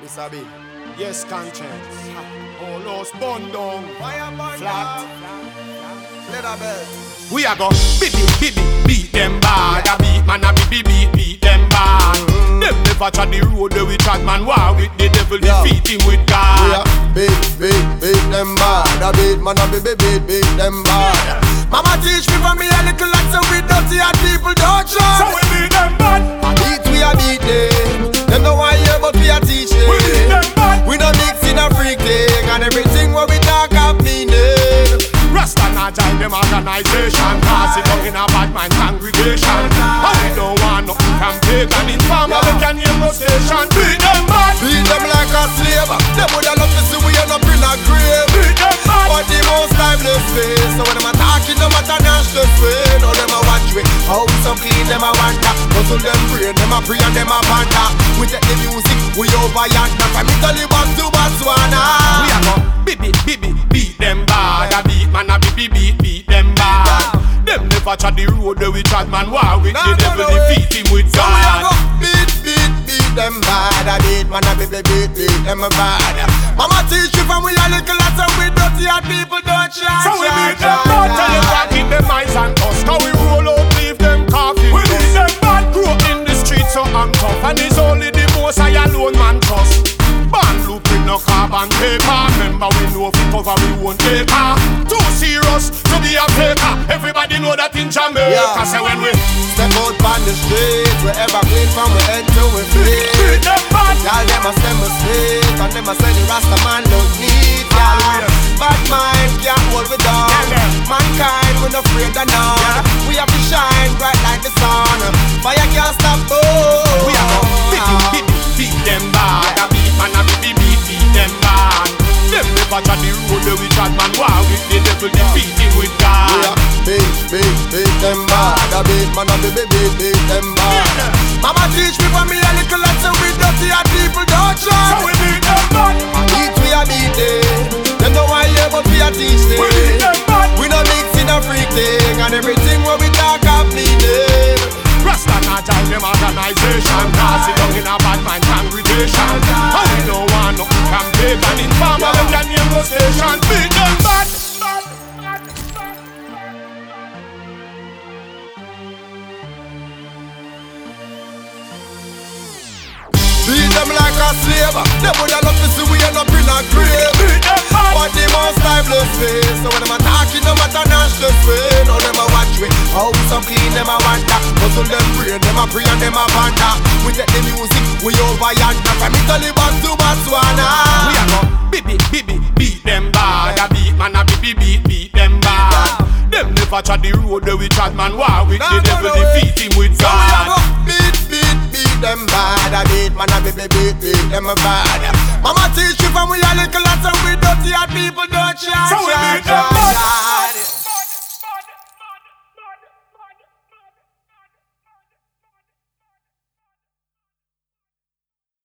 Sabi. Yes, conscience. Oh, lost bun down. Flat. Leather belt. We are go beat them bad. A beat man a beat them bad. Them never trod the road we trod man. War with the devil, defeat him with God. We are beat them bad. A beat man a beat them bad. Mama teach me from me a little like so we dirty and people don't trust. So we beat them bad. A beat we a beat them. Them no want hear but we a teach them. We beat them bad. We no mix in a freak thing and everything what we talk have meaning. Rasta not join them organization, cause it down in a bad mind congregation. And we don't want nothing from pagan informer, we can hear no station. Beat them bad. Beat them like a slave. Them woulda love to see we end up in a grave. Beat them bad. But the most timeless face. So when them a talking, them a dash the way. Now them a watch we. How some clean them a wonder. Hustle them brain, them a pray and them a ponder. We take the music, we over yonder. From Italy back to Botswana. We a go beat them bad. A beat man a beat them bad. Them never trod the road we trod man. War with the devil, defeat him with So we a go God. beat them bad. A beat man a beat them bad. Mama teach you from we a little lot and we dirty and people don't try. So we beat them bad. Tell you what, keep them eyes on us. Cause we roll out, leave them coffee. We beat them bad. Grew up in the streets so I'm tough. And it's only the most I alone man trust. Band loop with no carbon paper. Remember we know if we cover we won't take her. Too serious to be a faker. Everybody know that in Jamaica. Say when we step out on the street, we ever clean from we head to we feet. beat them bad. Y'all them a stem us straight, and them a say the Rasta man look neat. Yeah, bad mind can't hold we down. Mankind we no afraid of none. We have to shine bright like the sun. Fire can't stop us. We are go beat them bad. A beat man a beat them bad. Them never trod the road we trod man. War with the devil, defeat him with God. Beat them bad. A beat man a beat them bad. Mama teach me from me a little lot so we dirty and people don't So trust. we beat them bad. Beat we a beat them. Them no want hear but we a teach them. We beat them bad. We no mix in a freak thing and everything what we talk have meaning. Rasta not join them organization, cause it down in a bad mind congregation. And we don't want nothing from pagan informer, we can hear no station. Beat them bad. Beat them like a slave. Them woulda love to see we end up in a grave. Beat them bad. But the most timeless face. So when them a talking, them a dash the way. Now them a watch we. How some clean them a wonder. Hustle them brain, them a pray and them a ponder. We take the music, we over yonder. From Italy back to Botswana. We a go beat them bad. A beat man a beat them bad. Them never trod the road we trod man. War with the devil, defeat him with So we a go God. beat them bad. A beat man a beat them bad. Mama teach you from we a little lot and we dirty and people don't try. So we beat them bad.